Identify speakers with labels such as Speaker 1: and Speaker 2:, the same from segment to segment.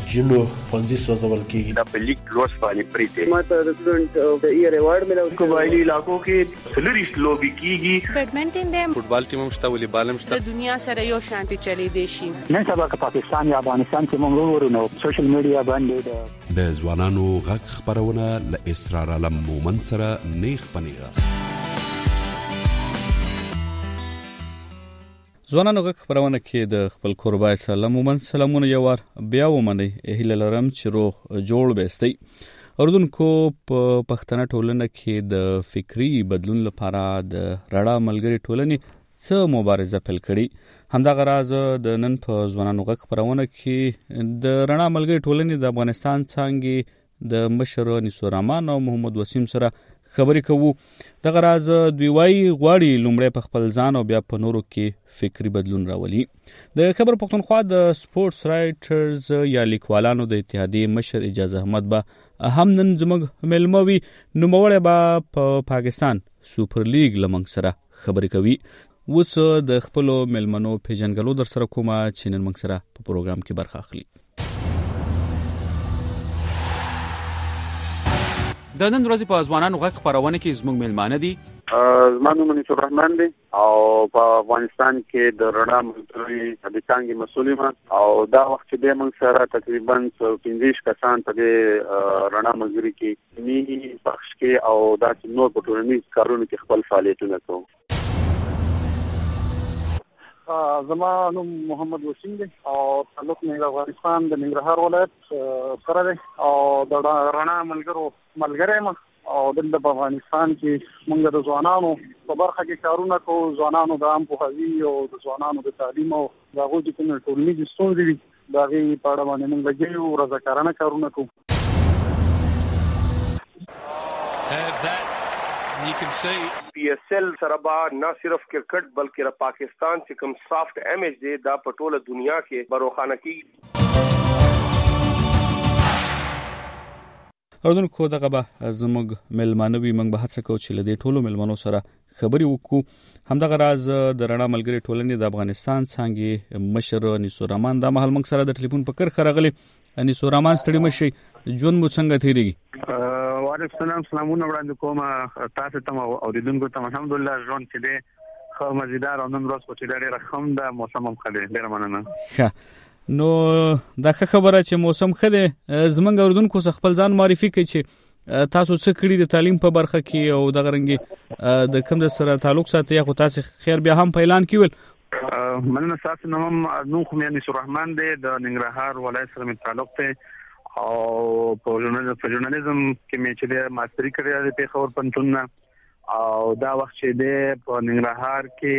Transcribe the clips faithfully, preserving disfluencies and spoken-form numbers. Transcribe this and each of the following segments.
Speaker 1: جنو پنځه سوځول کیږي
Speaker 2: د پلیک لوس باندې پریته
Speaker 3: ماته د سټوډنټ د ایئر ایوارډ ملو
Speaker 2: قبایلی علاقو کې سلریش لوبي کیږي
Speaker 4: بیډمنټن دی
Speaker 5: فوټبال ټیم هم شته والیبال هم شته
Speaker 4: د دنیا سره یو شانتي چلی دی شي
Speaker 6: نن سبا که پاکستان یا افغانستان کې موږ ورونو سوشل میډیا باندې
Speaker 7: د ځوانانو غږ خبرونه ل اسرار علم مومن سره نیخ پنیغه
Speaker 8: ځوانانو غږ خبرونه کې د خپل قربای سلام مومن سلامونه یو ور بیا ومني هیله لرم چې روغ جوړ بهستي اردوونکو په پښتنه ټولنه کې د فکری بدلون لپاره د رڼا ملګری ټولنې څه مبارزه پیل کړي همدا غراز د نن په ځوانانو غږ خبرونه کې د رڼا ملګری ټولنې د افغانستان څنګه د مشر نصور رحمان او محمد وسیم سره خبرې کوو د غراز دوی وايي غواړي لومړی په خپل ځان او بیا په نورو کې فکری بدلون راولي د خبر پښتونخوا د سپورتس رائټرز یا لیکوالانو د اتحادیې مشر اجازه احمد به هم نن زموږ ملموي نوموړی به په پاکستان سوپر لیګ لمنګ سره خبرې کوي اوس د خپل ملمنو پیژنګلو در سره کومه چې نن موږ سره په پروګرام کې برخه اخلي
Speaker 9: د نن ورځې په ځوانانو غږ خبرونه کې زموږ ملمانه دي
Speaker 2: زما نوم نصور رحمان دی او په افغانستان کې د رڼا ملګری د څنګه مسؤل یم او دا وخت چې د موږ سره تقریبا پنځه کسان په رڼا ملګری کې نی پخش کې او دا نور په ټولنیز کارونو کې خپل فعالیتونه کوو
Speaker 6: زما نوم محمد وسیم دی او تعلق مې د افغانستان د ننګرهار ولایت سره دی او د رڼا ملګرو ملګری یم او د افغانستان کې موږ د ځوانانو په برخه کې کارونه کوو ځوانانو د عام پوهاوي او د ځوانانو د تعلیم او د هغوی چې کومې ټولنیزې ستونزې دي د هغې په اړه باندې موږ لګیا یو رضاکارانه کارونه کوو
Speaker 10: You can see
Speaker 11: پی ایس ایل سره با نه صرف کرکټ بلکې را پاکستان چې کوم سافت امیج دی دا په ټوله دنیا کې بروخانه کی
Speaker 8: اردوونکو دغه به زموږ ملمانوي موږ به هڅه کوو چې له دې ټولو ملمنو سره خبرې وکړو همدغه راز د رڼا ملګری ټولنې د افغانستان څنګه مشر نصور رحمان د مهال موږ سره د ټلیفون په کرخه راغلی نصور رحمان ستړي مشي ژوند مو څنګه تیریږي
Speaker 6: وعلیکم السلام سلامونه وړاندې کوم تاسو ته او اوریدونکو ته الحمدلله ژوند چې دی خو مزیدار او نن ورځ چې ډېر رقم ده موسم هم ښه دی ډېر مننه
Speaker 8: ښه نو دا خبره چې موسم ښه دی زمونږ اوریدونکو څخه خپل ځان معرفي کړئ چې تاسو څه کړی د تعلیم په برخه کې او د غرنګي د کوم د سره تعلق ساتي یا خو تاسو خیر بیا هم په اعلان کې ول
Speaker 6: مننه تاسو نو هم نو خو مې نصور رحمان دی د ننګرهار ولایت سره مې تعلق دی او په ژورنالیزم کې مې چې د ماستری کړی دی په خبر پنځون او دا وخت چې د په ننګرهار کې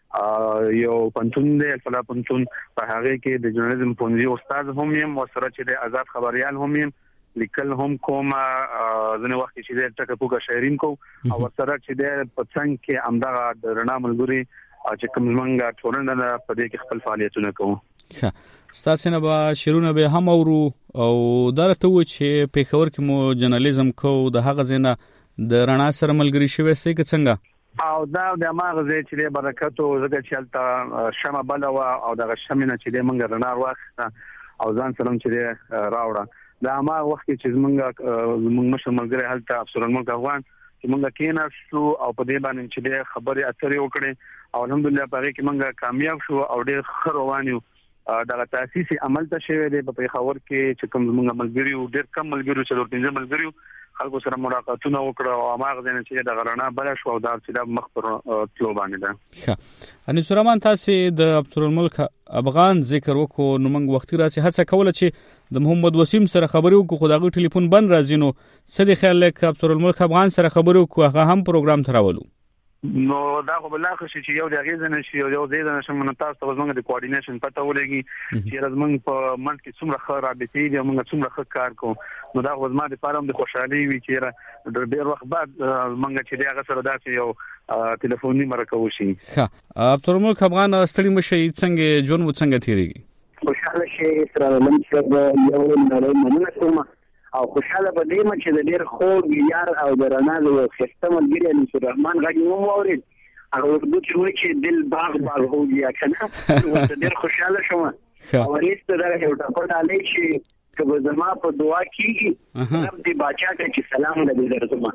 Speaker 6: یو پنځون دی الفلا پنځون په هغه کې د ژورنالیزم پونځي استاد هم یم او سره چې د آزاد خبريال هم یم لیکل هم کوم ځنه وخت چې د ټکه پوګه شاعرین کو او سره چې د پڅنګ کې امدغه د رڼا ملګری چې کوم څنګه ټولنه په دې کې خپل فعالیتونه کوو
Speaker 8: ښه ستاسو نه به شیرونه به هم اورو او درته و چې په خبر کې مو ژورنالیزم کو د هغه زنه د رڼا سره ملګری شوي ستې کې څنګه
Speaker 6: او دا د ماغزه چې د برکت او زګ چلته شمه بلوا او د شمنه چې د منګ رڼا واخته او ځان سلام چې راوړه دا ما وخت چې موږ موږ مشر ملګری هلته افسر الملک افغان چې موږ کېناستو او په دې باندې چې د خبرې اثر وکړي او الحمدلله په هغه کې موږ کامیاب شو او ډېر ښه روان یو دا تاسیسي عمل ته شوی دی په خبر کې چې کوم موږ ملګری او ډېر کم ملګری چې ورته ملګری خلکو سره ملاقاتونه وکړو او هغه ځنه چې د غرنا بل شو او دا چې د مخ پر تلو باندې ده
Speaker 8: ښه ان سورمان تاسو د افسر الملک افغان ذکر وکړو نو موږ وخت راځي هڅه کوله چې د محمد وسیم سره خبرې وکړو خو دغه ټلیفون بند راځي نو سدي خیال لک افسر الملک افغان سره خبرې وکړو هغه هم پروګرام تراولو
Speaker 6: نو دا خو بل اخر شي چې یو د غیزنه شي یو د غیزنه شمن تاسو ته زموږ د کوارډینیشن پته ولګي چې زموږ په منځ کې څومره ښه رابطې دي موږ څومره ښه کار کوو نو دا خو زما د پاره د خوشحالي وی چې د ډېر وخت بعد موږ چې دا سره داسې یو ټلیفوني مرکه وشي
Speaker 8: ښه افسر الملک افغان ستړي مشي څنګه ژوند مو څنګه تیریږي
Speaker 3: خوشاله شي سره لمن چې یو نړۍ مننه کوم او خوشاله به دې چې د ډېر خوږ یار او د رڼا د سیستم ملګری نصور رحمان غږ مو واورید هغه ورته چې وایي چې دل باغ باغ هو یا کنه ورته ډېر خوشاله شوم او ریسته دا یو ټاپټ علي چې که زما په دعا کېږي رب دې باچا ته چې سلام دې درځم.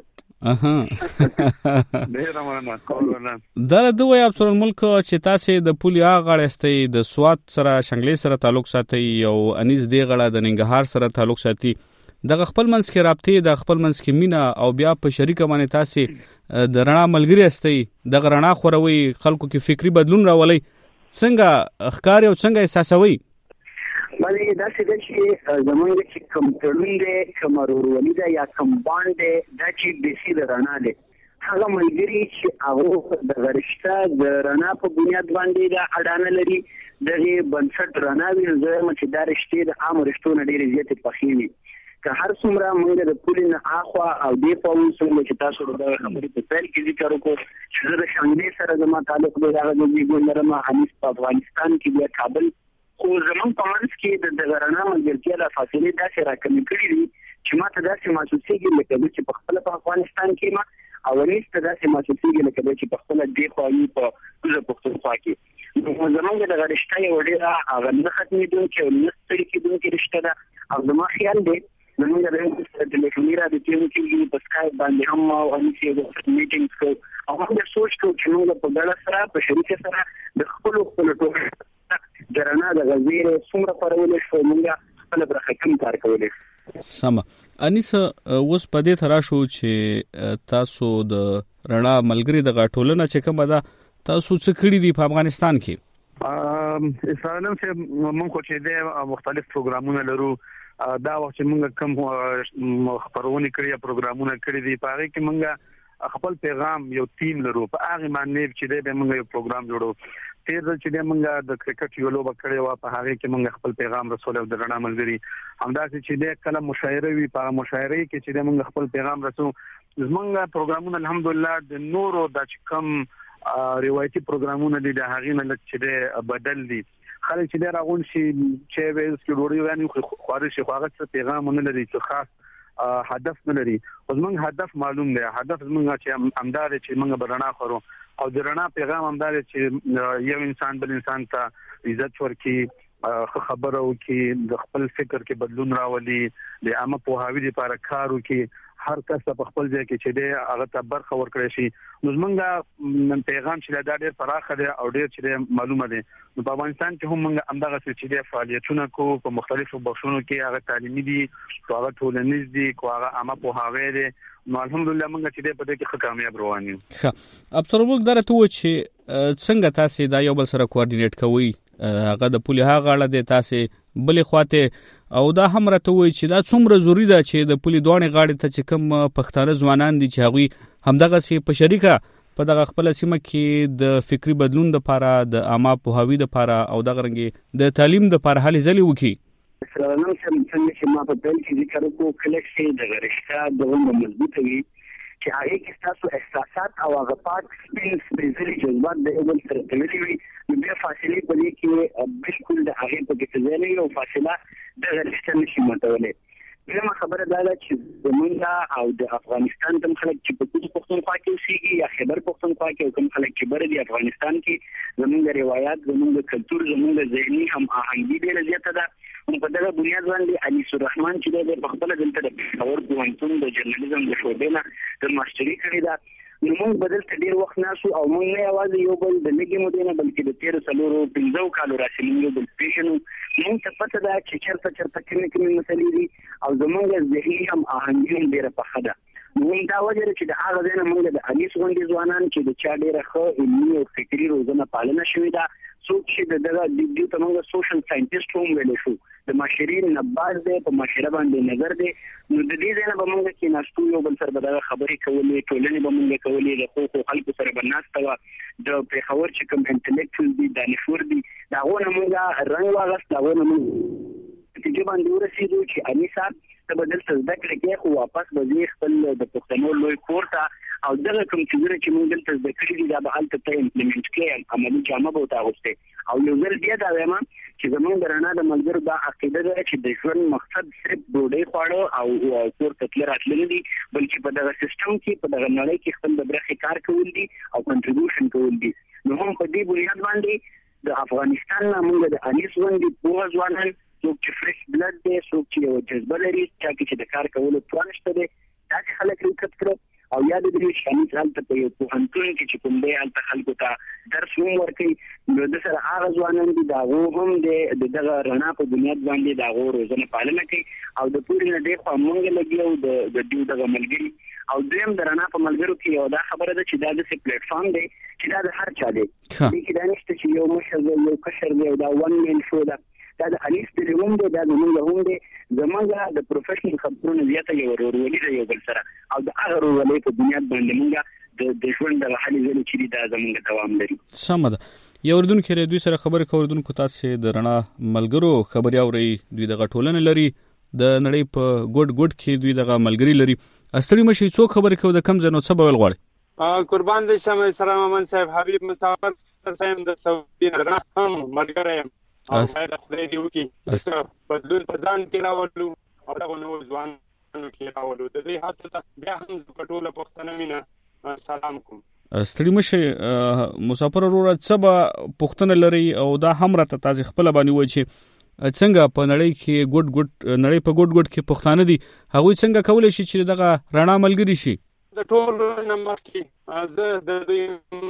Speaker 8: اها ډیر مننه. دا د وای ابصر الملک چې تاسو د پولي غاړه استي د سواد سره شنګلې سره تعلق ساتي او انیس دی غړه د ننګهار سره تعلق ساتي، د خپل منځ کې رابطه د خپل منځ کې مینا او بیا په شریک باندې تاسو د رڼا ملګری استي د رڼا خوروي خلکو کې فکری بدلون راولي، څنګه ښکار او څنګه احساسوي؟
Speaker 3: باندې دا څه چې زمونږ چې کوم تړون دی کوم ورورولي ده یا کوم باندې دا چې د سي د رڼا دی هغه ملګری چې هغه د غرشته د رڼا په بنیاد باندې دا اډانه لري دغه بنسټ رڼا وي، زه چې دا رښتې د عام رښتو نه ډېرې زیاتې پخې وي. که هر څومره موږ د پولي نه اخوا او دې په وسو چې تاسو د خبرې په پیل کې ذکر وکړو چې د شانګلې سره زما تعلق دی، هغه د ګوندرما حنیف په افغانستان کې بیا کابل خو زمون په منځ کې د رڼا ملګرتیا د فاصلې داسې راکمې کړې دي چې ماته داسې محسوسېږي لکه چې په خپل په افغانستان کې ما او نيسته داسې محسوسېږي لکه چې په خپل دی خو یې په کوزه پښتونخوا کې نو زمونږ د غرشته یو ډېره هغه نه ختمېدونکې او نه ستړي کېدونکې رشته ده. او زما خیال دی زمونږ د ټلیفوني رابطې کې په سکایپ باندې هم او همیشه د میټینګز کوو او موږ سوچ کوو چې موږ په ګډه سره په شریکه سره د خپل خپل ټولو د رڼا د غزیر څومره پرولې شو موږ خپل برخه کوم کار کولای.
Speaker 8: سم انیس اوس په دې ترا شو چې تاسو د رڼا ملګری د غټولنه چې کومه ده تاسو څه کړی دی په افغانستان کې؟
Speaker 6: ا اسرائیل چې موږ خو چې د مختلف پروګرامونه لرو دا وخت چې موږ کوم خبرونه کړی پروګرامونه کړی دي په هغه کې موږ خپل پیغام یو ټیم لرو په هغه باندې چې د موږ یو پروګرام جوړو. تیر ځل چې موږ د کرکټ یو لوبه کړې و په هغه کې موږ خپل پیغام رسول او د رڼا ملګری همداسې چې د کله مشاعره وی په مشاعره کې چې موږ خپل پیغام رسو. زمونږ پروګرامونه الحمدلله د نورو د کم روایتي پروګرامونه دي د هغې نه لږ چې بدل دي. خلک چې راغون شي چې وایي چې ډوړي یعنی خو شي خو هغه پیغام نه لري چې خاص هدف نه لري. زمونږ هدف معلوم دی، هدف زمونږ چې امدار چې موږ برنا خورو او د رڼا پیغام همدار چې یو انسان بل انسان ته عزت ورکړي، خبرو کې د خپل فکر کې بدلون راولي، د عامه پوهاوی لپاره کار وکړي، هر کس په خپل ځای کې چې دی هغه ته برخه ورکړي شي. نو زمونږ پیغام چې دا ډېر پراخه دی او ډېر چې معلومه دی. نو په افغانستان کې هم موږ همدغه چې دی فعالیتونه کوو په مختلفو بخشونو کې، هغه تعلیمي دي، هغه ټولنیز دي، هغه عامه پوهاوی دی. نو الحمدلله موږ چې دی په دې کې ښه کامیاب روان یو.
Speaker 8: ښه ابصر الملک درته و چې څنګه تاسو دا یو بل سره کوارډینیټ کوئ؟ هغه د پولي هغه غاړه دی تاسو بلې خواته او دا هم راته وایي چې دا څومره ضروری ده چې د پولي دوانې غاړې ته چې کوم پښتانه ځوانان دي چې هغوی همدغسې په شریکه په دغه خپله سیمه کې د فکري بدلون دپاره د عامه پوهاوي دپاره او دغه رنګې د تعلیم دپاره هلې ځلې وکړي.
Speaker 3: سلام سم څنګه چې ما په پیل کې ذکر وکړو کله چې د غرشته دغه مضبوطه وي چې هغه کې تاسو احساسات او هغه پاک سپین سپیشلي جذبات د یو بل سره تړلي وي نو بیا فاصلې په دې کې بالکل د هغې په کې څه ځای او فاصله د غرشته نشي ماتولی. بله خبره دا ده چې زمونږ او د افغانستان کوم خلک چې په کوزه پښتونخوا کې اوسېږي یا خیبر پښتونخوا کې او کوم خلک چې بره دي افغانستان کې زمونږ روایات، زمونږ کلتور، زمونږ ذهني هم آهنګي ډېره زیاته ده. نو په دغه بنیاد باندې انیس الرحمن چې دی په خپله دلته د پېښور پوهنتون د جرنالیزم د شعبې نه د ماسټري کړې ده. نو موږ به دلته ډېر وخت ناستو او موږ نه یوازې یو بل د لږې مودې نه بلکې د تېرو څلورو پنځو کالو راسې موږ یو بل پېژنو. موږ ته پته ده چې چېرته چېرته کومې کومې مسلې دي او زموږ ذهني هم آهنګي هم ډېره پخه ده. نو دا وجه ده چې د هغه ځای نه موږ د انیس غوندې ځوانان چې د چا ډېره ښه علمي او فکري روزنه پالنه شوې ده، څوک چې د دغه دوی ته موږ سوشل ساینټسټ هم ویلی شو، د معاشري نباز دی، په معاشره باندې نظر دی. نو د دې ځای نه به موږ کېناستو، یو بل سره به دغه خبرې کولې، ټولنې به موږ کولې، د ښو ښو خلکو سره به ناسته وه، د پېښور چې کوم انټلیکچوال دي، دانشور دي، د هغو نه موږ رنګ واغست، د هغو نه موږ نتیجې باندې ورسېدو چې انیسه ته به دلته زده کړې کې خو واپس به ځې خپل د پښتنو لوی کور ته او دغه کوم څیزونه چې موږ دلته زده کړي دي دا به هلته ته امپلیمنټ کړې، عملي جامه به ورته اغوستې. او یو ځل بیا دا وایم چې زموږ د رڼا د ملګرو دا عقیده ده چې د ژوند مقصد صرف ډوډۍ خواړه او کور ته تلل راتلل نه دي، بلکې په دغه سیسټم کې په دغه نړۍ کې خپل د برخې کار کول دي او کنټریبیوشن کول دي. نو هم په دې بنیاد باندې د افغانستان نه موږ د انیس غوندې پوهه ځوانان څوک چې فريش بلډ دی، څوک چې یو جذبه لري چې د کار کولو توان شته دی، دا خلک ریکټ کړو او یا د دې شامل حالت په یو پوهنتون کې چې کوم دی الته خلکو ته درس هم ورکوي، نو د سره هغه ځوانان دي دا هم د دغه رڼا په بنیاد باندې دا غو روزنه پالنه کوي او د پوری نه دی خو موږ لګیو د د دیو دغه ملګری او دویم د رڼا په ملګرو کې یو دا خبره ده چې دا د سی پلیټ فارم دی چې دا د هر چا دی چې دا نشته چې یو مشر دی یو کشر دی دا ون مین شو ده، دا د انیس تلوم دی، دا د موږ هم دی، زمونږ د پروفیشنل خبرونه زیاته یو ورولې دی یو بل سره او د هغه ورولې په بنیاد باندې موږ د د ژوند د حالي ځل چې دا زمونږ دوام لري.
Speaker 8: سم ده. یو اردن کې دوی سره خبرې کوردون کو تاسو د رڼا ملګرو خبري اوري، دوی د غټولن لري د نړۍ په ګډ ګډ کې دوی دغه ملګری لري. استړي مشي څوک خبرې کوي د کم زنو څه بول غواړي؟
Speaker 10: قربان دې شمه سلام امن صاحب حبیب مسافر صاحب د سعودي نه هم ملګری او باید خدای دې وکړي بدلون په ځان کې راولو او دا نو ځوانانو کې راولو. د دې هڅه ته بیا هم په ټوله پښتنه مینا سلام کوم.
Speaker 8: ستړي مشه مسافر وروره څه به پښتنه لري او دا هم راته تاسو خپل باندې وایي چې څنګه په نړۍ کې ګډ ګډ نړۍ په ګډ ګډ کې پښتانه دي، هغه څنګه کولای شي چې دغه رڼا ملګری شي؟
Speaker 10: د ټول نمبر کې زه د دوی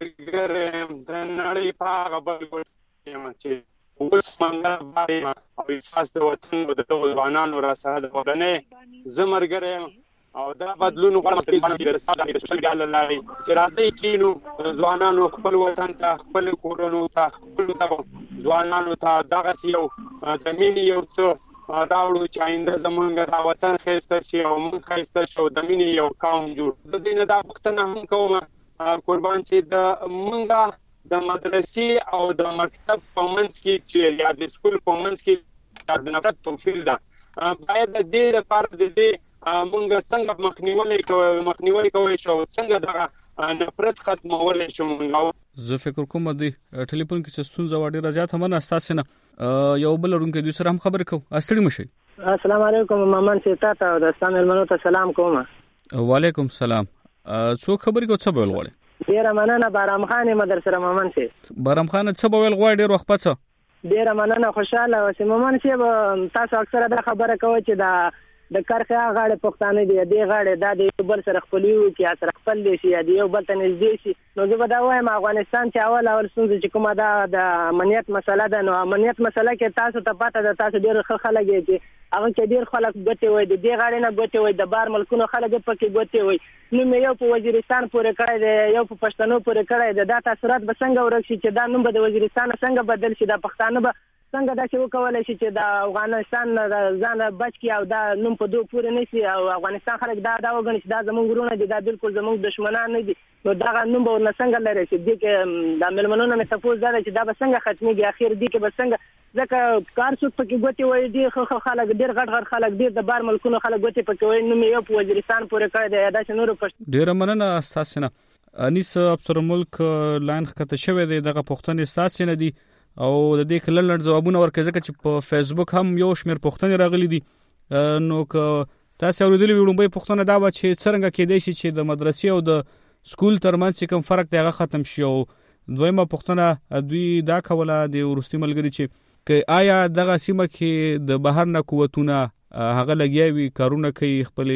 Speaker 10: مرګرم د نړۍ په هغه بل ګډ یم چې اوس منګل باندې او احساس د وطن او د ځوانانو را سره د ودانې زمرګرم او دا بدلون غواړم چې د ساده د سوشل میډیا لاري چې راځي کینو ځوانانو خپل وطن ته خپل کورونو ته خپل ځوانانو ته دغه یو د مینې یو څه راوړو چې آینده زمونږ د وطن ښایسته شي او موږ ښایسته شو، د مینې یو قوم جوړ. د دې نه دا پوښتنه هم کوم قربان چې د موږ د مدرسې او د مکتب په منځ کې چې یا د سکول په منځ کې د نفرت توفیل ده، باید د دې لپاره د دې موږ څنګه مخنیوي کوو مخنیوي کوو شو څنګه دغه نفرت ختمول شو.
Speaker 8: زه فکر کوم د ټلیفون کې ستونزه وړي راځي ته من استاسنه یو بل رونکو دوی سره هم خبر کو. استړي مشي.
Speaker 12: السلام علیکم مامان سیتا ته د اسلام علمانو ته سلام کوم.
Speaker 8: وعلیکم سلام. څوک خبرې کو څه بول غواړي؟
Speaker 12: ډیر مننه بارام خان مدرسه مامان سي.
Speaker 8: بارام خان څه بول غواړي ډیر وخت پڅ؟
Speaker 12: ډیر مننه خوشاله اوسې مامان سي. تاسو اکثره دا خبره کوي چې دا د کرخه غاړه پښتانه دی دی غاړه دا د بل سره خپلوي کې سره خپل دي شي دی یو بل ته نږدې شي. نو زه به دا وایم افغانستان چې اول اول څنګه چې کومه دا د امنیت مسله ده، نو امنیت مسله کې تاسو ته پته ده تاسو ډیر خلک چې هغه کې ډیر خلک ګټي وي د دې غاړه نه ګټي وي د بار ملکونو خلک پکې ګټي وي. نو مې یو په وزیرستان پورې کړی دی یو په پښتنو پورې کړی دی، دا تاثیرات به څنګه ورکشي چې دا نوم به د وزیرستان څنګه بدل شي، د پښتانه به څنګه دا چې وکولای شي چې د افغانستان ځان بچ کی او دا نوم په دوه پورې نشي او افغانستان خلک دا دا وګڼي چې دا زموږ ورونه دي، دا بالکل زموږ دشمنان نه دي. نو دا نوم به ورنه څنګه لري چې دې کې د ملمنونو نه تفوز ده چې دا به څنګه ختميږي اخر دې کې به څنګه ځکه کار څوک پکې ګوتې وای دي خو خلک ډیر غټ غټ خلک ډیر د بار ملکونو خلک ګوتې پکې وای. نو مې یو په وزیرستان پورې کړی دی دا چې نور پښ
Speaker 8: ډیر مننه استاسنه. انیس افسر ملک لاین خطه شوی دی دغه پښتنې استاسنه دي او د دې کلن لړ جوابونه ورکړي ځکه چې په فیسبوک هم یو شمیر پښتنې راغلي دي. نو که تاسو اوریدلې وړومبۍ پښتنه دا و چې څنګه کېدای شي چې د مدرسې او د سکول ترمنځ کوم فرق دی هغه ختم شي، او دویمه پښتنه دوی دا کوله د ورستي ملګری چې که آیا دغه سیمه کې د بهر نه قوتونه هغه لګیاوي کارونه کوي خپل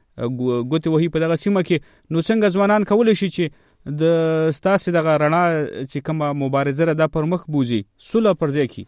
Speaker 8: ګوتې وهي په دغه سیمه کې، نو څنګه ځوانان کولی شي چې د ستاسو دغه رڼا چې کومه مبارزه ده پر مخ بوزي سوله پر ځای کی؟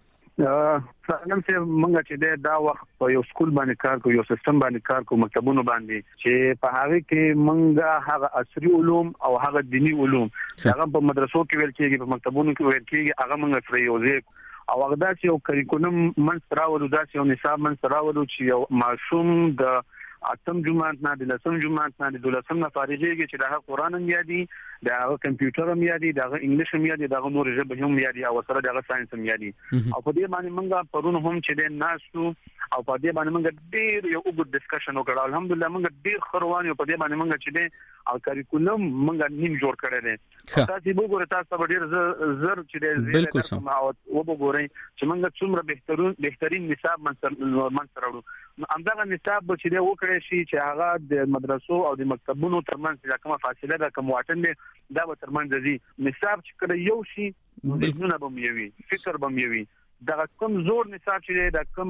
Speaker 6: څنګه چې موږ چې دا وخت په یو سکول باندې کار کوو، یو سیستم باندې کار کوو، مکتبونو باندې چې په هغه کې موږ هغه عصري علوم او هغه دینی علوم هغه په مدرسو کې ویل کېږي، په مکتبونو کې ویل کېږي، هغه موږ سره یو ځای او هغه دا چې یو کریکولم منځ راوړو، دا چې یو نصاب منځ راوړو چې یو معصوم د اتم جمعات نه د لسم جمعات نه د دولسم نه فارغيږي چې دا قرآن هم یادي، دا کمپیوټر هم یادي، دا انګلیش هم یادي، دا نور ژبه هم یادي او سره دا ساينس هم یادي. او په دې باندې موږ پرون هم چې د ناسو او په دې باندې موږ ډېر یو وګړو ډسکشن وکړ. الحمدلله موږ ډېر خروان یو په دې باندې موږ چې د او کریکولم موږ نیم جوړ کړی دی. تاسو وګورئ تاسو ډېر زر چې د
Speaker 8: بالکل سم
Speaker 6: او وګورئ چې موږ څومره بهترین بهترین نصاب منځ راوړو. همدغه نصاب چې دی وکړی شي چې هغه د مدرسو او د مکتبونو ترمنځ د کومه فاصله ده کوم واټن دی دا به ترمنځ دي. نصاب چې کله یو شي ذهنونه به یوي، فکر به یوي، دا کوم زور نصاب چې دا کوم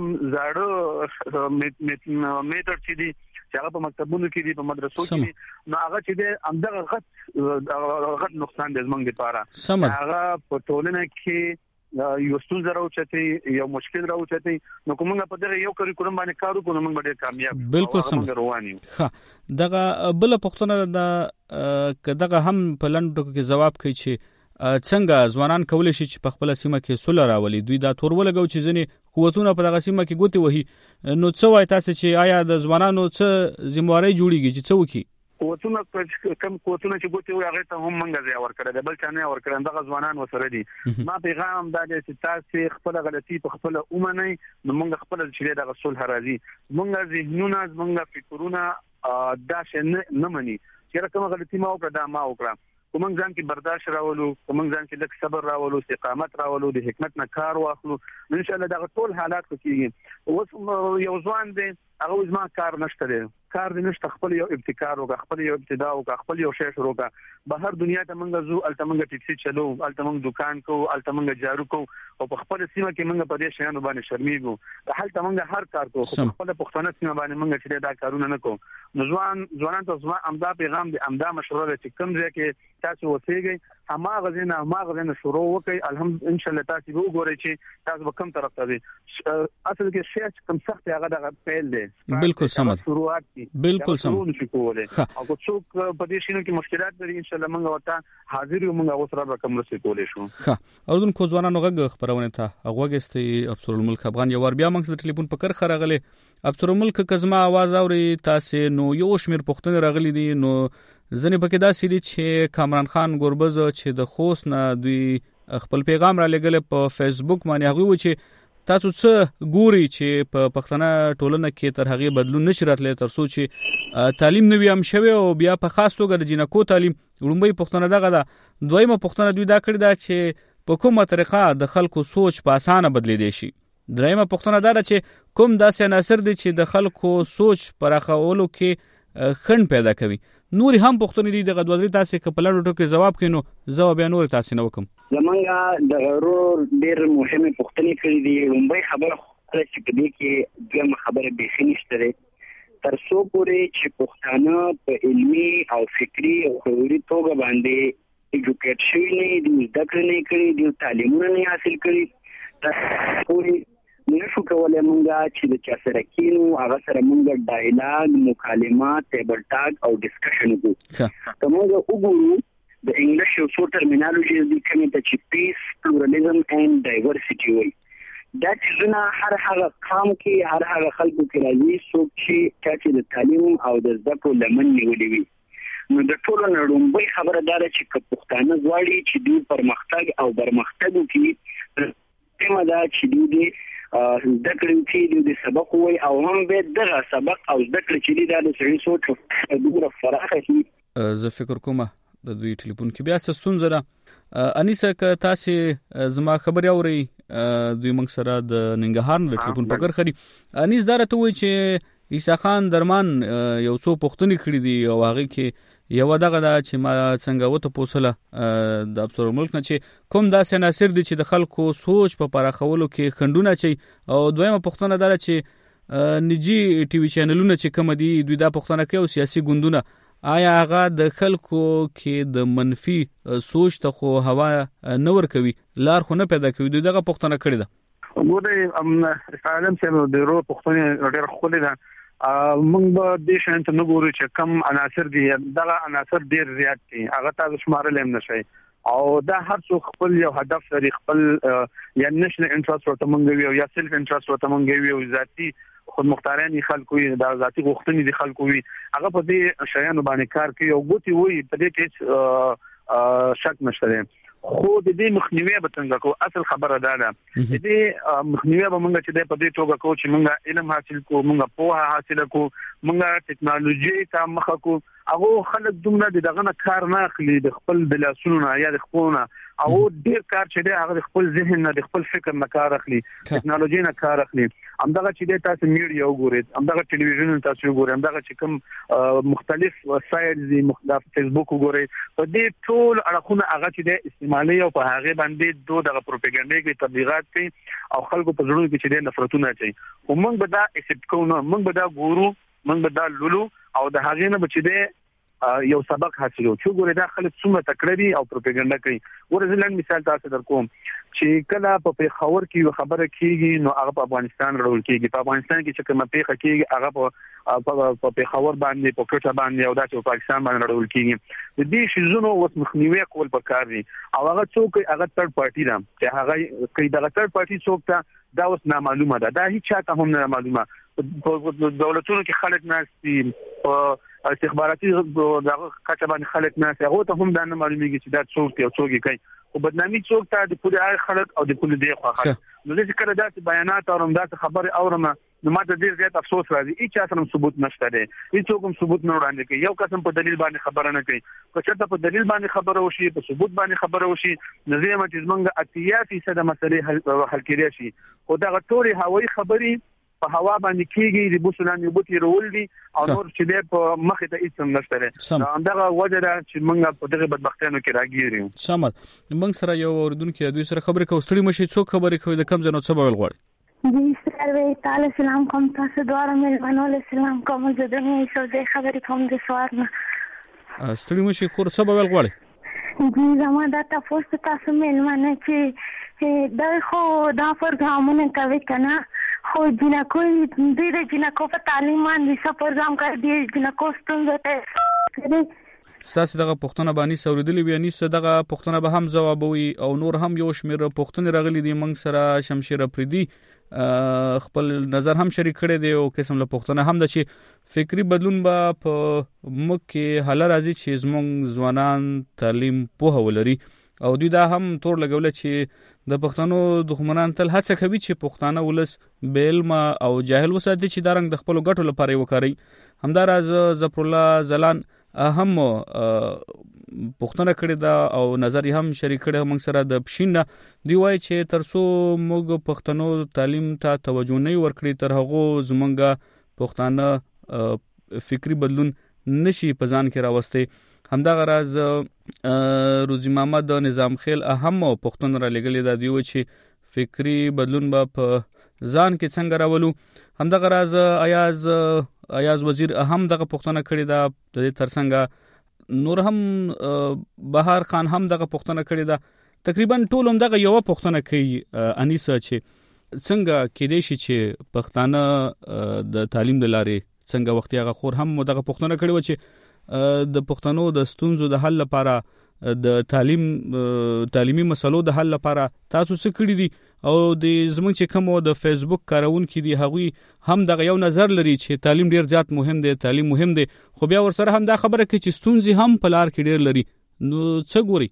Speaker 6: زاړه میټر چې دی چې هغه په مکتبونو کې دي په مدرسو کې دي نو هغه چې دی همدغه غټ غټ نقصان دی زموږ لپاره هغه په ټولنه کې یو ستونزه راوچتي یو مشکل راوچتي نو کومه په دغه یو کریکولم باندې کار وکړو موږ به کامیاب
Speaker 8: بالکل سم رواني ها دغه بل پښتنه د کداغه هم په لندو کې جواب کوي چې څنګه ځوانان کولای شي چې په خپل سیمه کې سوله راولي دوی دا تور ولګو چې ځنې قوتونه په دغه سیمه کې ګوتې وهي نو څه وای تاسو چې آیا د ځوانانو څه ذمہواری جوړیږي چې څه وکړي
Speaker 6: قوتونه کم قوتونه چې ګوتې وي هغه ته هم منګه ځای ورکړه د بل چا نه ورکړه دغه ځوانان وسره دي ما پیغام دا دی چې تاسو خپل غلطي په خپل اومنه نو موږ خپل چې دغه صلح راځي موږ ذهنونه موږ فکرونه دا څه نه مني چې کومه غلطي ما وکړه دا ما وکړه کومنګ ځان کې برداشت راولو کومنګ ځان کې لک صبر راولو استقامت راولو د حکمت نه کار واخلو ان شاء الله دا ټول حالات کېږي اوس یو ځوان دی هغه زما کار نشته دی کار دې نشته خپل یو ابتکار وکړه خپل یو ابتدا وکړه خپل یو شی شروع وکړه بهر دنیا ته موږ زو الته موږ ټیکسي چلو الته موږ دکان کو الته موږ جارو کو او په خپل سیمه کې موږ په دې شیانو باندې شرمېږو د حالت موږ هر کار کو خپل پښتون سیمه باندې موږ چې دا کارونه نه کوو نو ځوان ځوانان ته زما امدا پیغام دی امدا مشوره ده چې کوم ځای کې تاسو وسیږئ هماغه ځنه هماغه ځنه شروع وکړئ الحمد ان شاء الله تاسو به وګورئ چې تاسو به کوم طرف ته ځئ اصل کې شی کوم سخت هغه د پیل دی
Speaker 8: بالکل سمه
Speaker 6: شروعات
Speaker 8: بالکل سم
Speaker 6: او کو څوک په دې شینو کې مشکلات لري ان شاء الله موږ ورته حاضر یو موږ اوسره رقم رسې کولې شو
Speaker 8: ها اردن کو ځوانانو غږ خبرونه ته هغه غستې افسر الملک افغان یو ور بیا موږ د ټلیفون په کر خرغله افسر الملک کزما आवाज اوري تاسو نو یو شمیر پښتون راغلي دي نو ځنې پکې دا سړي چې کامران خان ګوربز چې د خوست نه دوی خپل پیغام را لګل په فیسبوک باندې هغه و چې تاسو څه ګوري چې په پښتنه ټولنه کې تر هغه بدلون نشي راتلی تر څو چې تعلیم نوی هم شوی او بیا په خاص توګه د جنکو تعلیم لومبي پښتنه دغه دا دویمه پښتنه دوی دا کړی دا چې په کومه طریقه د خلکو سوچ په اسانه بدلی دی شي درېمه پښتنه دا چې کوم داسې عناصر دي چې د خلکو سوچ پراخولو کې خنډ پیدا کوي نور هم پښتون دي دغه دوه تاسو کپلانو ټکو جواب کینو جواب بیا نور تاسو نه وکم
Speaker 3: زمونږه د غرور ډېر مهمه پښتني کړې دي لومبي خبره چې په دې کې دغه خبره به خنيشته ده تر څو پورې چې پښتانه په علمي او فکری او خبري توګه باندې ایجوکیټ شوی نه دي د کړنې کړي دي تعلیمونه نه حاصل کړي تر پورې نشو کولای مونږه چې د چا سره کینو هغه سره مونږه ډایلاګ مکالمات ټیبل ټاک او ډسکشن وکړو که مونږ وګورو د انګلیش یو څو ټرمینالوژي د کومه ته چې پیس پلورالېزم اند ډایورسيټي وایي دا چې نه هر هغه قام کې هر هغه خلکو کې راځي څوک چې چې د تعلیم او د زده کړو لمن نیولې وي نو د ټولو نړومبۍ خبره دا ده چې پښتانه غواړي چې دوی پرمختګ او برمختګ وکړي کومه دا چې دوی زده کړې چې د سبق وای او هم به دغه سبق او زده کړې چې د سړي سوچ دومره فراخه شي
Speaker 8: زه فکر کوم د دوی ټلیفون کې بیا ستونزه ده انیسه ک تاسو زما خبر اوري دوی موږ سره د ننګهار د ټلیفون پکړ خري انیس دارته وای چې عیسی خان درمان یو څو پښتني کړی دی او هغه کې یو دغه دا چې ما څنګه وته پوسله د افسر ملک نه چې کوم داسې عناصر دي چې د خلکو سوچ په پراخولو کې خندونه چي او دویمه پښتنه دره چې نجی ټي وي چینلونه چې کوم دي دوی دا پښتنه کوي او سیاسي ګوندونه آیا هغه د خلکو کې د منفي سوچ ته خو هوا نور کوي لار خو نه پیدا کوي دوی دغه پښتنه کړی ده
Speaker 6: وګورئ ام سالم چې د رو پښتنه ډېر خولي ده موږ به د شان ته نګورو چې کم عناصر دي دغه عناصر ډیر زیات دي هغه تاسو شمارل هم نشي او دا هر څو خپل یو هدف لري خپل یا نشنل انټرست ورته مونږ وي او یا سیلف انټرست ورته مونږ وي او ذاتي خود مختارین خلکو وي دا ذاتي غوښتنې دي خلکو وي هغه په دې شیانو باندې کار کوي او ګوتی وي په دې کې شک نشته خو د دې مخنیوي به څنګه کو اصل خبره ده ده د دې مخنیوي به موږ چې د په دې توګه کو چې موږ علم حاصل کو موږ پوهه حاصل کو موږ ټکنالوژي ته مخ کو هغه خلک دومره دغه نه کار نه اخلي د خپل بلاسونو یا د خپلونه او ډیر کار چې دی هغه خپل ذهن نه خپل فکر نه کار اخلي ټکنالوژي نه کار اخلي همدغه چې دی تاسو میډیا وګورئ همدغه ټلویزیون تاسو وګورئ همدغه چې کوم مختلف وسایل دي مختلف فیسبوک وګورئ په دې ټول اړخونه هغه چې دی استعمالي او په هغه باندې دوه دغه پروپاګاندا کې تبلیغات کوي او خلکو په زړونو کې چې دی نفرتونه اچي او موږ به دا اکسپټ کوو نه موږ به دا ګورو موږ به دا لولو او د هغې نه به چې دی یو سبق حاصلو چې ګوره دا خلک څومره تکړه دي او پروپاګاندا کوي ګوره زه لنډ مثال تاسو درکوم چې کله په پیښور کې یو خبره کیږي نو هغه په افغانستان راول کیږي په افغانستان کې چې کومه پیښه کیږي هغه په په پیښور باندې په کوټه باندې او دا چې په پاکستان باندې راول کیږي د دې شیزونو اوس مخنیوي کول پکار دي او هغه څوک هغه تھرد پارټي ده چې هغه کوي دغه تھرد پارټي څوک ته دا اوس نامعلومه ده دا هیڅ چاته هم نه معلومه په دولتونو کې خلک ناشتي په استخباراتي دغه کچه باندې خلک نه هغه ته هم دا نه معلومیږي چې دا څوک دی او څوک کوي او بدنامي څوک ته د پوره خلک او د پوره دی خو خلک نو چې کله دا بیانات او رمضان خبره اورم نو ماته ډیر زیات افسوس راځي هیڅ اصلا ثبوت نشته دی هیڅ کوم ثبوت نه وړاندې کوي یو قسم په دلیل باندې خبره نه کوي که چېرته په دلیل باندې خبره وشي په ثبوت باندې خبره وشي نو زه ما چې زمونږ اتیا فیصد مسلې حل کېدای شي خو دا ټولې هوایي خبرې په هوا باندې کېږي د بوسلان یو بوتي رول دي او نور چې د په مخه ته هیڅ نشته لري همدغه وجه ده چې موږ په دغه بدبختیانو کې راګیرو
Speaker 8: شامل موږ سره یو اوردونکو دوی سره خبرې کوو ستړي مشي څوک خبرې کوي د کم ځنو څه بول غواړي
Speaker 13: جی سره تعالی سلام کوم تاسو دواره مې منول سلام کوم زه د مې څه د خبرې کوم د سوار نه
Speaker 8: ستړي مشي خور څه بول غواړي
Speaker 13: جی زما دا تاسو تاسو مې منه چې دا خو دا پروګرامونه کوي کنه خو جنکو د جنکو په تعلیم باندې څه پروګرام کوي د جنکو ستونزه ته
Speaker 8: ستاسو دغه پښتنه باندې سوریدلی بیانې څه دغه پښتنه به هم جوابوي او نور هم یو شمیر پښتنه رغلي دي موږ سره شمشیر افریدي خپل نظر هم شریک کړي دی او قسم له پښتنه هم د چې فکری بدلون به په مکه حل راځي چې زموږ ځوانان تعلیم په ولري او دوی دا هم تور لګول چې د پښتنو دښمنان تل هڅه کوي چې پښتانه ولس بیلم او جاهل وساتي چې دا رنګ د خپل ګټو لپاره وکړي همداراز ظفر الله زلان هم پښتنه کړی دا او نظر هم شریک کړی موږ سره د پښین دی وای چې ترسو موږ پښتنو تعلیم ته توجه نه ورکړي تر هغه زمونږه پښتانه فکری بدلون نشي پزان کې راوستي همدغه راز روزي محمد نظام خیل اهم پښتون را لګلې دا دی چې فکری بدلون به په ځان کې څنګه راولو همدغه راز ایاز ایاز وزیر اهم دغه پښتنه کړی دا د ترڅنګ نور هم بهار خان هم دغه پښتنه کړی دا تقریبا ټول هم دغه یو پښتنه کوي انیسه چې څنګه کېدې شي چې پښتانه د تعلیم د لارې څنګه وخت هغه خور هم دغه پښتنه کړی و چې د پښتنو د ستونزو د حل لپاره د تعلیم تعلیمي مسلو د حل لپاره تاسو څه کړی دي او د زمونږ چې کوم د فیسبوک کارونکو دي هغوی هم دغه یو نظر لري چې تعلیم ډیر زیات مهم دی تعلیم مهم دی خو بیا ورسره هم دا خبره کوي چې ستونزې هم په لار کې ډیر لري نو څه ګوري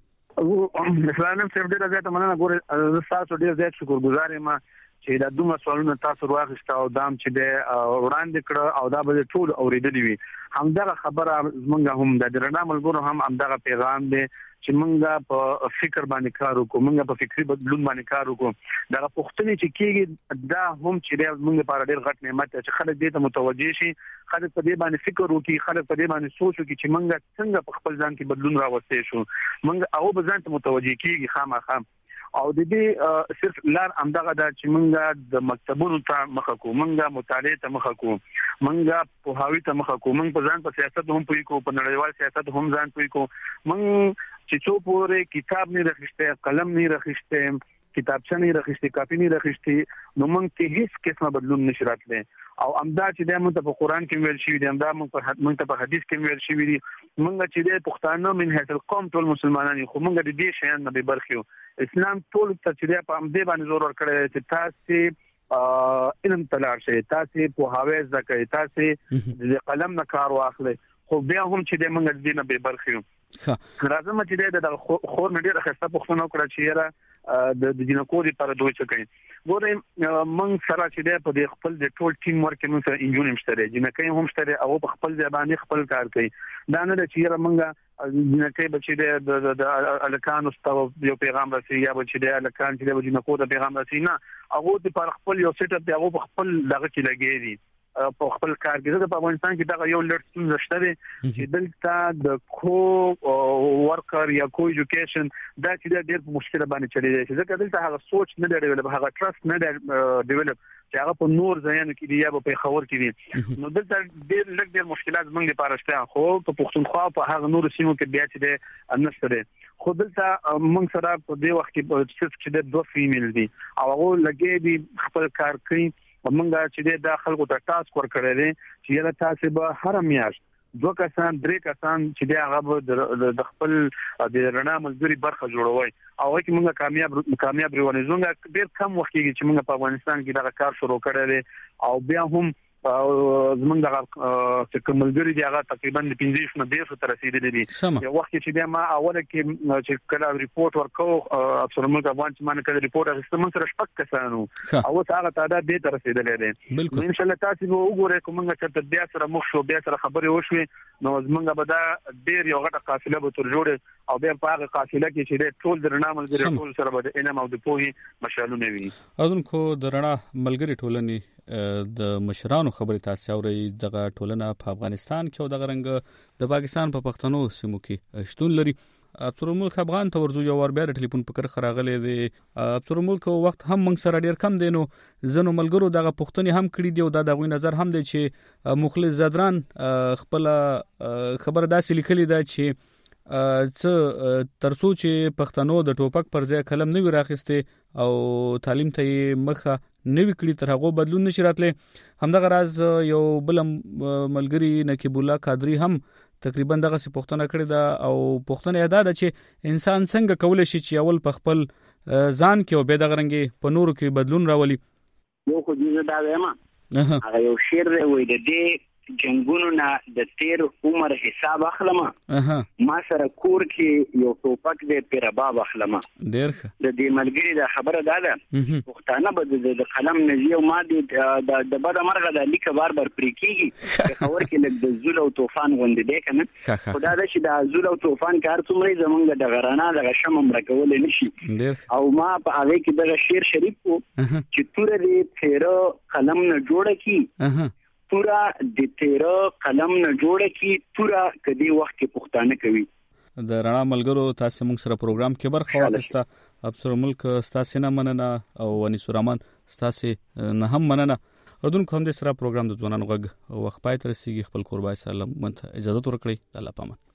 Speaker 6: مثلا سم ډیر زیات مننه ګوري تاسو ډیر زیات شکرګزار یم چې دا دومره سوالونه تاسو راغښته او دام چې د وړاندې کړ او دا به ټول اوریدلی وي همدغه خبره زمونږ هم د درنا ملګرو هم همدغه پیغام دی چې مونږه په فکر باندې کار وکړو مونږه په فکری بدلون باندې کار وکړو دا پښتني چې کېږي دا هم چې مونږ لپاره ډېر غټ نعمت چې خلک دې ته متوجي شي خلک په دې باندې فکر وکړي خلک په دې باندې سوچ وکړي چې مونږ څنګه په خپل ځان کې بدلون راوستي شو مونږ او به ځان ته متوجي کېږي خامخا او د دې صرف لار امدغه دا چې مونږه د مکتبونو ته مخه کو مونږه مطالعه ته مخه کو مونږه په هاوی ته مخه کو مونږ په ځان په سیاست هم پوي کو په نړیوال سیاست هم ځان پوي کو مونږ چې څو پورې کتاب نه راخسته قلم نه راخسته کتابچه نه راخسته کاپی نه راخسته نو مونږ ته هیڅ قسمه بدلون نشي راتلی او امدا چې د مونږ په قران کې ویل شوی دی امدا مونږ په حدیث کې ویل شوی دی مونږ چې د پښتانه من هیڅ القوم ټول مسلمانان خو مونږ د دې شیان نه به برخیو اسلام ټول ته چې په امدې باندې زور ورکړی چې تاسو علم تلار شي تاسو په هاوی ځکه تاسو د قلم نه کار واخلئ خو بیا هم چې د مونږ د دې نه به برخیو راځم چې د خور نه ډیره خسته پښتنه کړه چې یاره د جنکو لپاره دوی څه کوي ګورم مونږ سره چې په دې خپل د ټول ټیم ورک موږ سره انجونیم شته جنکې هم شته او په خپل ځبانې خپل کار کوي دا نه چې یاره مونږ جنکې بچی د د الکان استو یو پیغام راسي یا بچی د الکان چې د جنکو د پیغام راسي نه هغه د پر خپل یو سیټ اپ دی هغه خپل دغه کې لګېږي په خپل کار کې د افغانستان کې دا یو لړ څه نشته دي چې دلته د کو ورکر یا کو ایجوکیشن دا چې ډېر مشکل باندې چلی دی چې ځکه دلته هغه سوچ نه دی ډیولپ هغه ټرست نه دی ډیولپ چې هغه په نور ځایونو کې دی یا په خبر کې دي نو دلته ډېر لږ ډېر مشکلات موږ لپاره شته خو په پښتونخوا په هغه نور سیمو کې بیا چې دی نشته دي خو دلته موږ سره په دې وخت کې چې د دوه فیمیل دي او هغه لګي دي خپل کار کوي ومنګه چې د خلکو ته ټاسک ورکړی دي چې یلا تاسو به هر میاشت دوه کسان درې کسان چې د هغه د خپل د رڼا مزدوري برخه جوړوي او چې موږ کامیاب کامیاب روانه زونګه ډېر کم وخت کې چې موږ په افغانستان کې دا کار شروع کړی دی او بیا هم زمونږ د چې کوملګری دی هغه تقریبا د پنځه نه ډیر تر رسیدلی دي یو وخت چې بیا ما اوله کې چې کله ریپورت ورکو افسر ملک افغان چې ما کله ریپورت اخیستم سره شپږ کسانو او هغه تعداد ډیر تر رسیدلی دی ان شاء الله تاسو به وګورئ کومه چې بیا سره مخ شو بیا سره خبرې وشوي نو زمونږ به دا ډیر یو غټه قافله به تر جوړه او بیا په هغه قافله کې چې ټول د رڼا ملګری ټول سره به علم او د پوهې مشالونه وي
Speaker 8: اذن کو د رڼا ملګری ټولنې د مشرانو خبرې تاسو اوري دغه ټولنه په افغانستان کې او دغه رنګ د پاکستان په پښتنو سیمو کې شتون لري افسر ملک افغان ته ورزو یو ور بیا ټلیفون پکړه خراغلې دي افسر ملک وخت هم موږ سره ډیر کم دینو زنو ملګرو دغه پښتني هم کړی دی او د دغه نظر هم دی چې مخلص زدران خپل خبر داسې لیکلي دا چې څه ترڅو چې پښتنو د ټوپک پر ځای قلم نه وي راخسته او تعلیم ته مخه نوی کړی تر هغه بدلون نشي راتله همدغه راز یو بل ملګری نقیب الله قادری هم تقریبا دغه څه پښتنه کړی دا او پښتنه ادا ده چې انسان څنګه کولای شي چې اول په خپل ځان کې او به دغه رنګي په نورو کې بدلون راولي
Speaker 3: یو خو دې دا وایم هغه یو شعر وي د دې جنگونو نه د تیر عمر حساب اخلم ما سره کور کې یو ټوپک دې پر باب اخلم
Speaker 8: ډیر ښه
Speaker 3: د دې ملګری د خبره دا ده پښتانه به د قلم نزي او ما دې د بد مرغه د لیک بار بار پرې کیږي خبر کې لګ د زول او طوفان غوندې دی کنه خدای دې چې د زول او طوفان کار څومره زمونږ د غرانا د غشم مرکول نشي او ما په هغه کې د شعر شریف کو چې تور دې تیر قلم نه جوړه کی پورا د تیرا قلم نه جوړه کی پورا کدي وخت کې پښتانه کوي
Speaker 8: د رڼا ملګرو تاسو موږ سره پروګرام کې برخه واخیسته افسر ملک تاسو نه مننه او ونیس الرحمن تاسو نه هم مننه اذن کوم د سره پروګرام د ځوانانو غږ وخت پای تر سیږي خپل قربای سلام منته اجازه ورکړئ الله پامان